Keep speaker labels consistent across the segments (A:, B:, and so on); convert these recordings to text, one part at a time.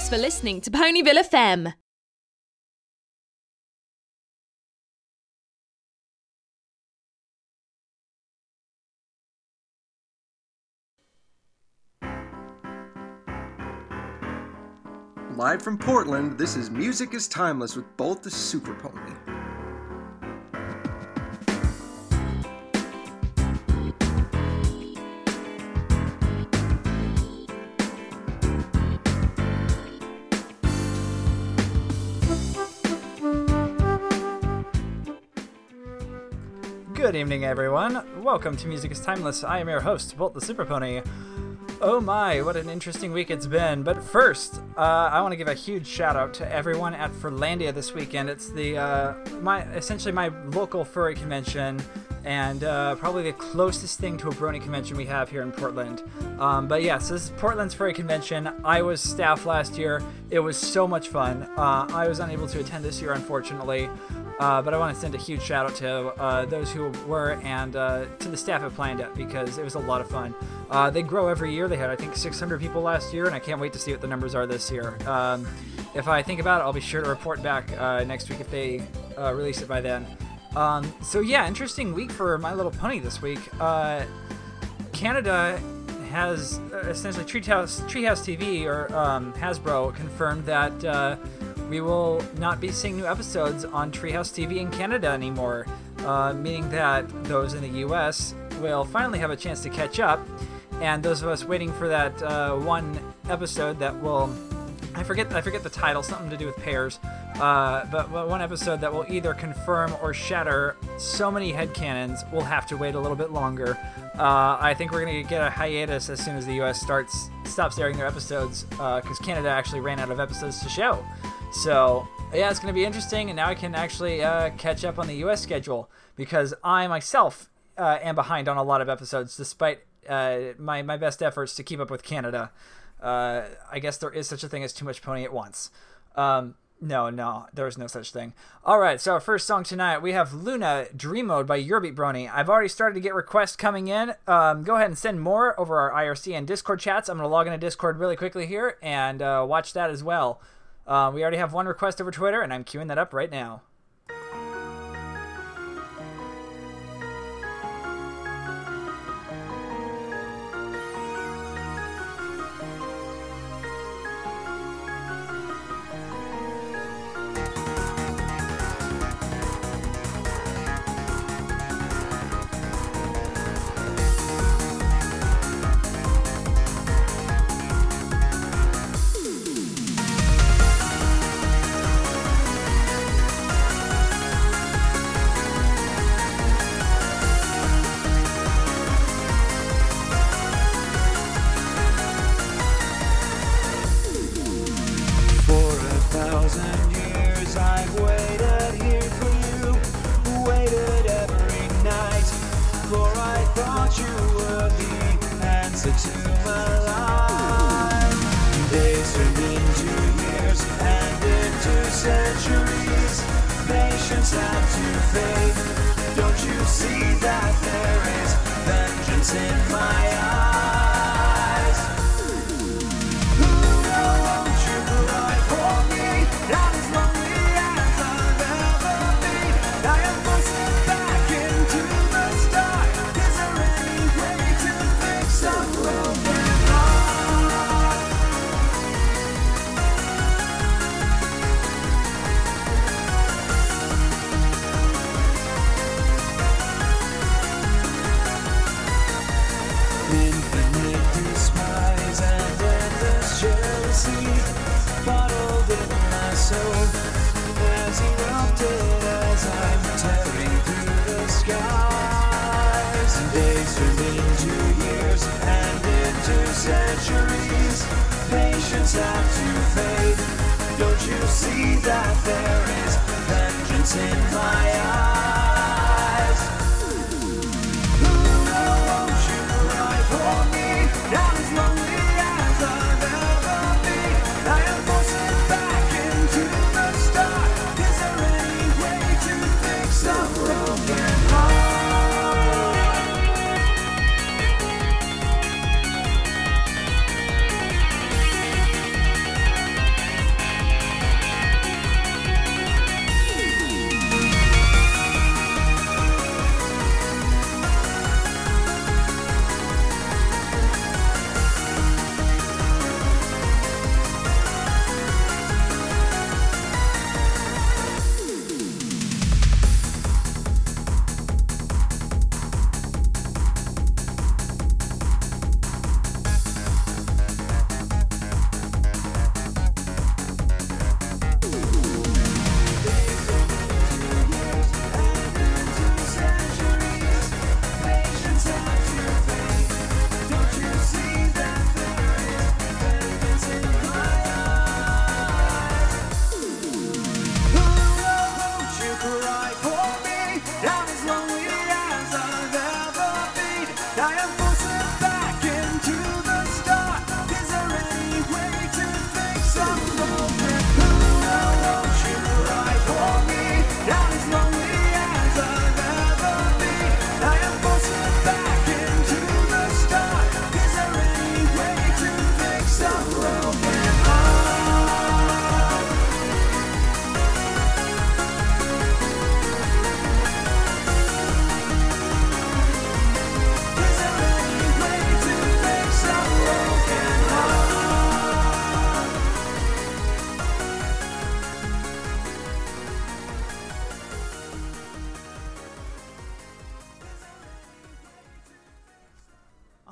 A: Thanks for listening to Ponyville FM.
B: Live from Portland, this is Music is Timeless with Bolt the Super Pony.
C: Good evening, everyone. Welcome to Music is Timeless. I am your host, Bolt the Super Pony. Oh my, what an interesting week it's been. But first, I want to give a huge shout out to everyone at Furlandia this weekend. It's the essentially my local furry convention, and probably the closest thing to a brony convention we have here in Portland. But yes, this is Portland's furry convention. I was staff last year. It was so much fun. I was unable to attend this year, unfortunately. But I want to send a huge shout out to those who were and to the staff at planned it, because it was a lot of fun. They grow every year. They had, I think, 600 people last year, and I can't wait to see what the numbers are this year. If I think about it, I'll be sure to report back next week if they release it by then. So yeah, interesting week for My Little Pony this week. Canada has essentially Treehouse TV, or Hasbro, confirmed that we will not be seeing new episodes on Treehouse TV in Canada anymore, meaning that those in the US will finally have a chance to catch up, and those of us waiting for that one episode that will, I forget the title, something to do with pairs, but one episode that will either confirm or shatter so many headcanons, we'll have to wait a little bit longer. I think we're going to get a hiatus as soon as the US stops airing their episodes, because Canada actually ran out of episodes to show. So, yeah, it's going to be interesting, and now I can actually catch up on the U.S. schedule, because I myself am behind on a lot of episodes, despite my best efforts to keep up with Canada. I guess there is such a thing as too much pony at once. No, there's no such thing. All right, so our first song tonight, we have Luna, Dream Mode by Yourbeat Brony. I've already started to get requests coming in. Go ahead and send more over our IRC and Discord chats. I'm going to log into Discord really quickly here and watch that as well. We already have one request over Twitter, and I'm queuing that up right now.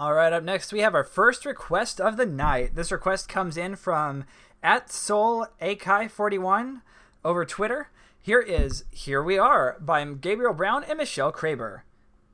C: All right, up next we have our first request of the night. This request comes in from @SoulAkai41 over Twitter. Here is Here We Are by Gabriel Brown and Michelle Kraber.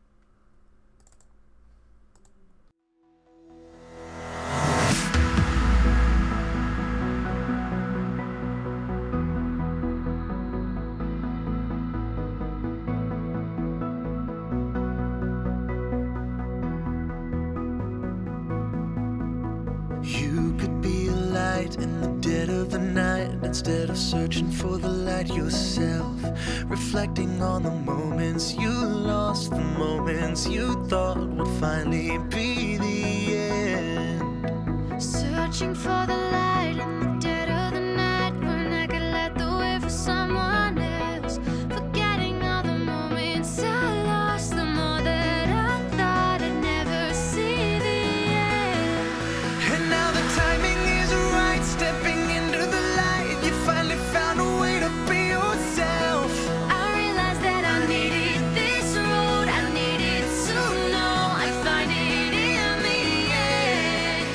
D: You could be a light in the dead of the night, instead of searching for the light yourself, reflecting on the moments you lost, the moments you thought would finally be the end.
E: Searching for the light in the dead of the night, when I could light the way for someone else, forgetting all the moments I lost, the more that I thought I'd never see the end.
D: And now the timing is right, stepping into the light, you finally found a way to be yourself.
E: I realized that I needed this road, I needed to know I'd find it in the end.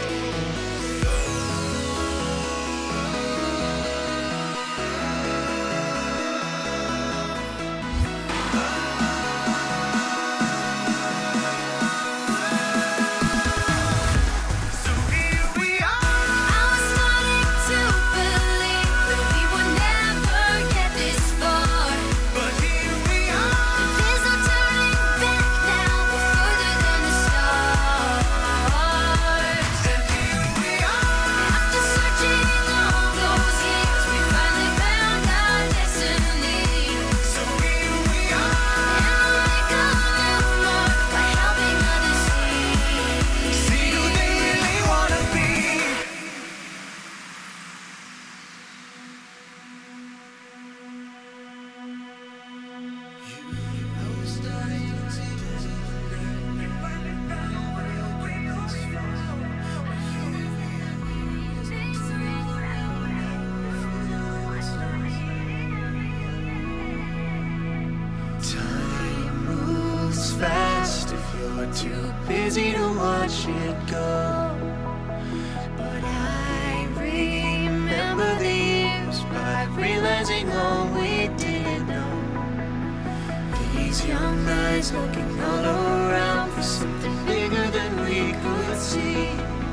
D: So here we are.
E: I was starting to believe that we would never get this far.
D: But here we are.
E: There's no turning back now, we're further than the stars.
D: And here we are.
E: After searching all those years, we finally found our destiny.
D: So here we are.
E: And we'll make a new mark by helping others see.
D: See who they really wanna be. Time moves fast if you're too busy to watch it go. But I remember the years by realizing all we didn't know. These young eyes looking all around for something bigger than we could see,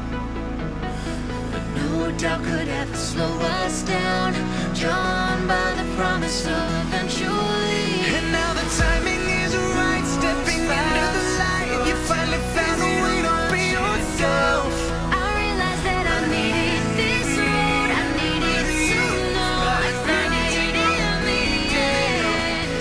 D: but no doubt could ever slow us down, drawn by the promise of eventually. And now the timing is right, stepping into the light, you finally found a way to be yourself.
E: I realized that I needed this road, I needed to know I'd find it in the end.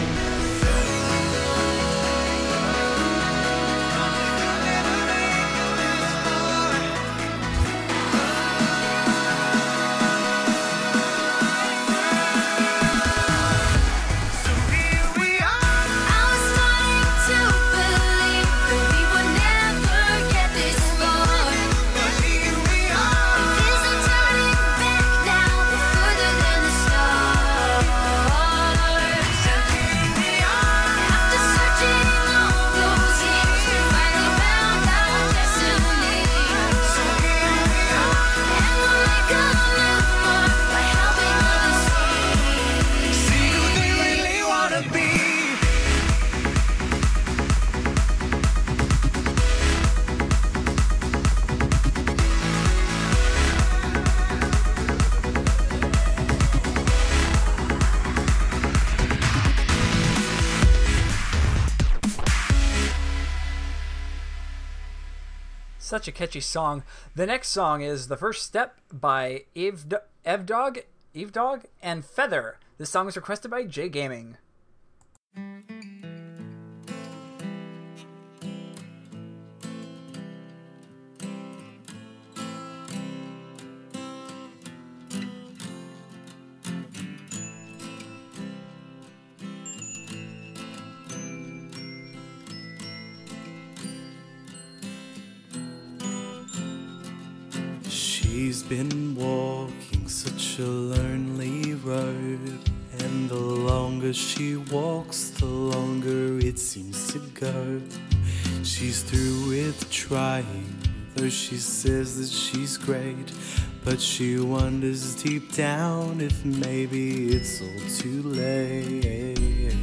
D: So here we are.
E: I was starting to believe that we would never get this far.
D: But here we are.
E: There's no turning back now, we're further than the stars.
D: Here we are.
E: After searching all those years, we finally found our destiny.
D: So here we are.
E: And we'll make a new mark by helping others see.
D: See who they really wanna be.
C: Such a catchy song. The next song is The First Step by Evdog and Feather. This song is requested by J Gaming.
D: She's been walking such a lonely road, and the longer she walks, the longer it seems to go. She's through with trying, though she says that she's great. But she wonders deep down if maybe it's all too late.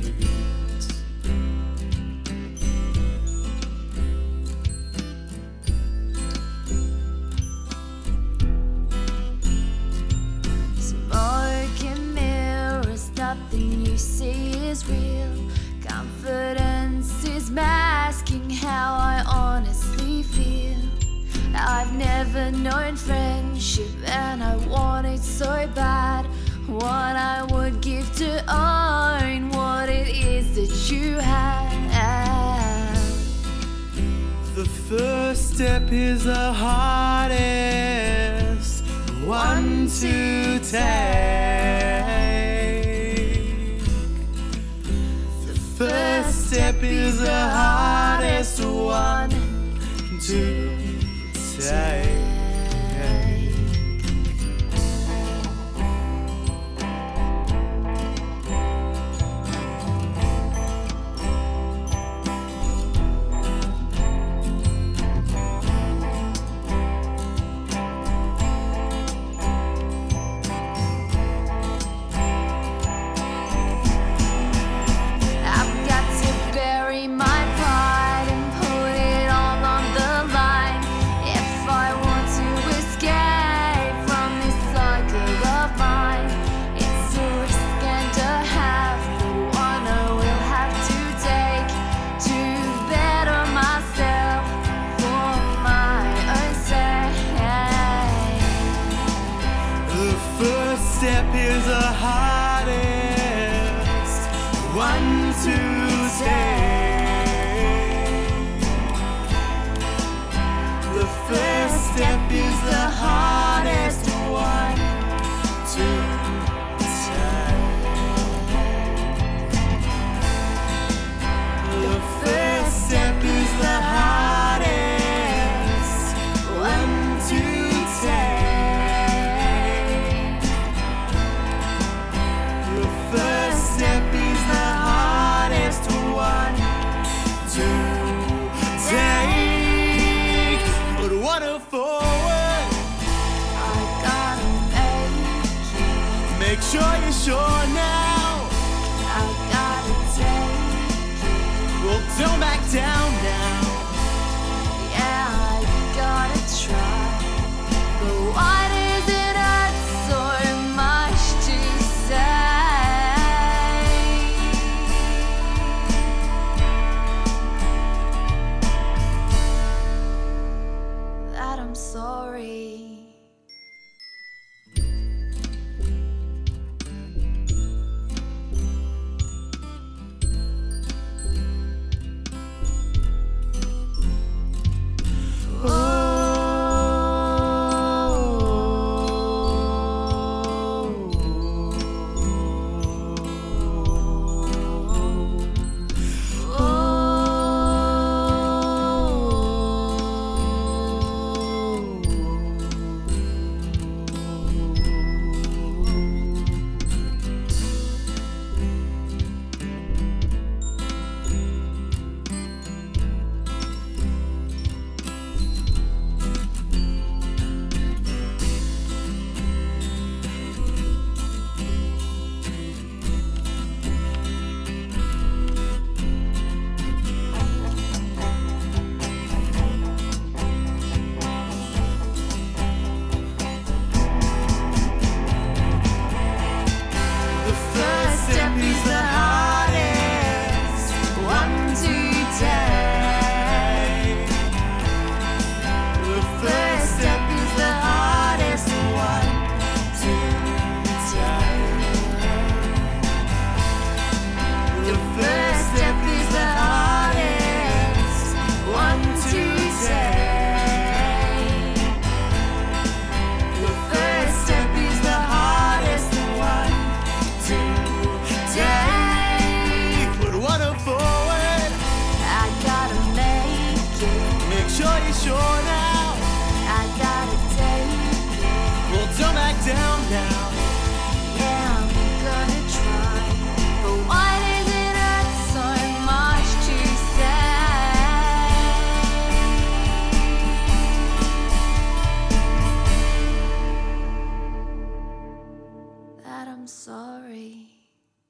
E: Smoke and mirrors, nothing you see is real. Confidence is masking how I honestly feel. I've never known friendship and I want it so bad. What I would give to own what it is that you have.
D: The first step is the hardest one to take. The first step is the hardest one to take. Step is the hardest one to take. The first step is the hardest one to take. The first step is the hardest one to take. First step is the hardest one to take. But one forward,
E: I gotta
D: make sure you're sure now.
E: I gotta take
D: Well, don't back down now.
E: Yeah, I gotta try. But why does it hurt so much to say that I'm sorry? sorry.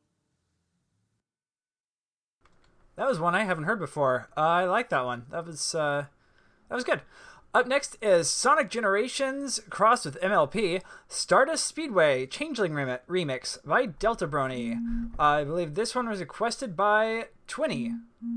C: That was one I haven't heard before. I like that one. That was good. Up next is Sonic Generations crossed with MLP, Stardust Speedway Changeling Remix by Delta Brony. I believe this one was requested by Twinny.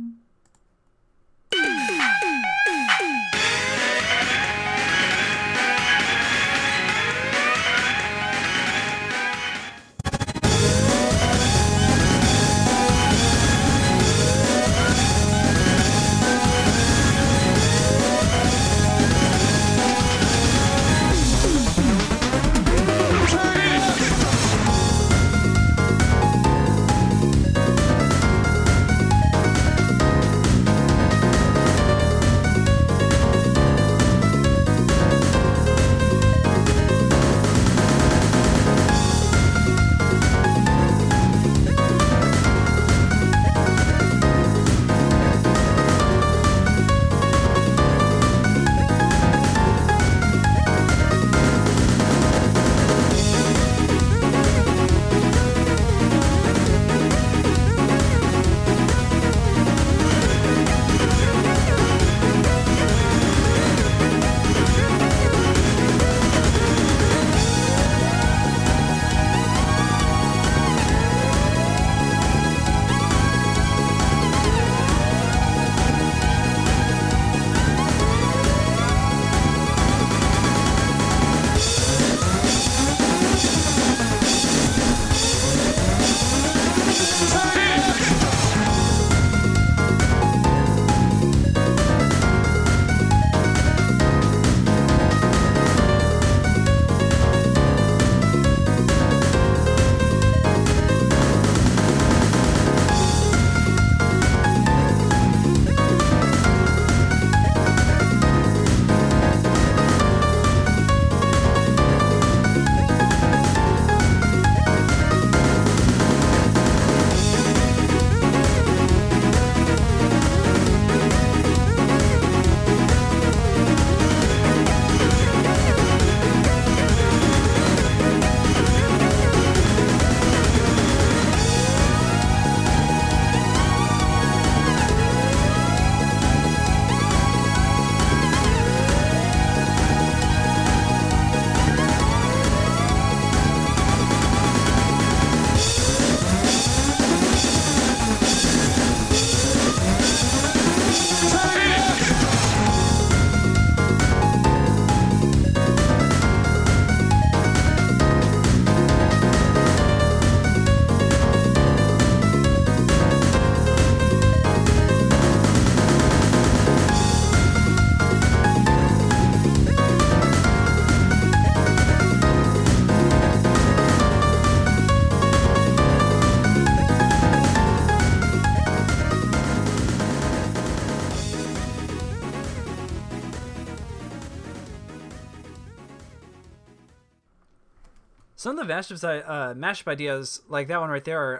C: Some of the mashup ideas, like that one right there,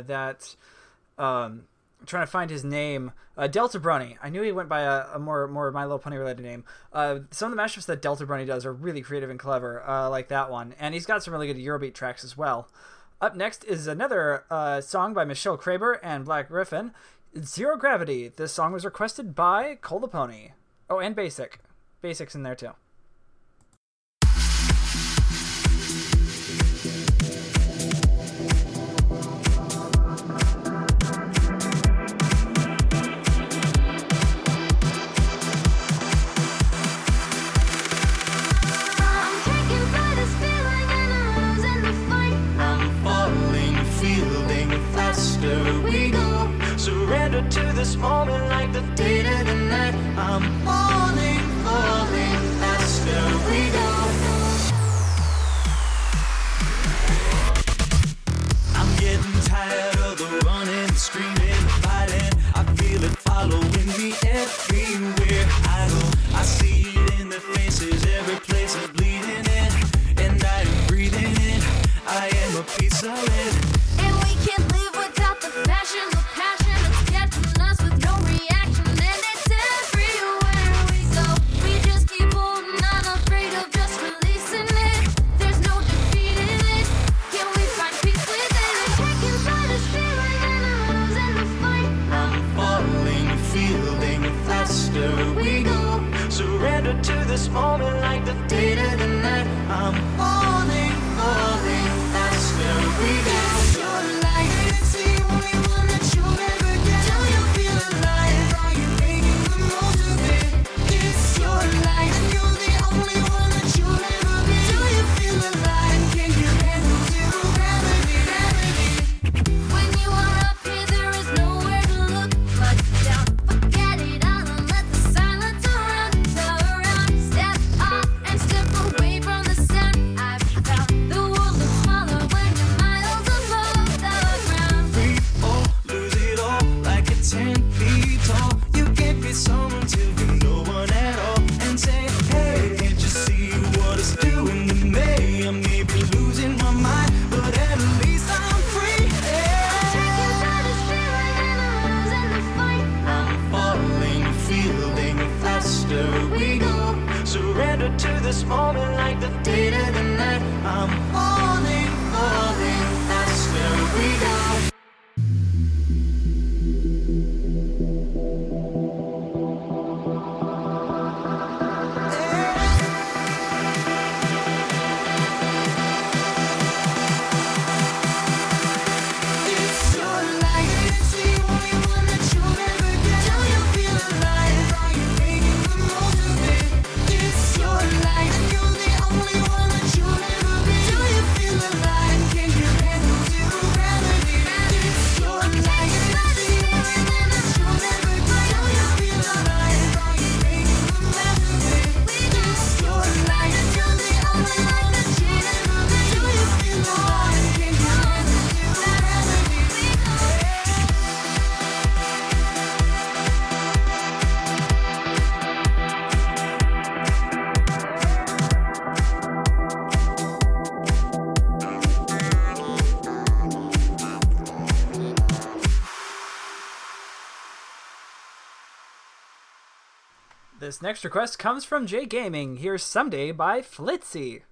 C: trying to find his name, Delta Brony. I knew he went by a more My Little Pony related name. Some of the mashups that Delta Brony does are really creative and clever, like that one. And he's got some really good Eurobeat tracks as well. Up next is another song by Michelle Kraber and Black Griffin, Zero Gravity. This song was requested by Cole the Pony. Oh, and Basic. Basic's in there too.
D: Surrender to this moment like the dead of the night. I'm falling faster we go. I'm getting tired of the running, screaming, fighting. I feel it following me everywhere I go. I see it in their faces, every place I'm bleeding in. And I am breathing in, I am a piece of it.
E: And we can't live without the passion, the passion that's catching us with no reaction. And it's everywhere
C: This next request comes from Jay Gaming. Here's Someday by Flitzy.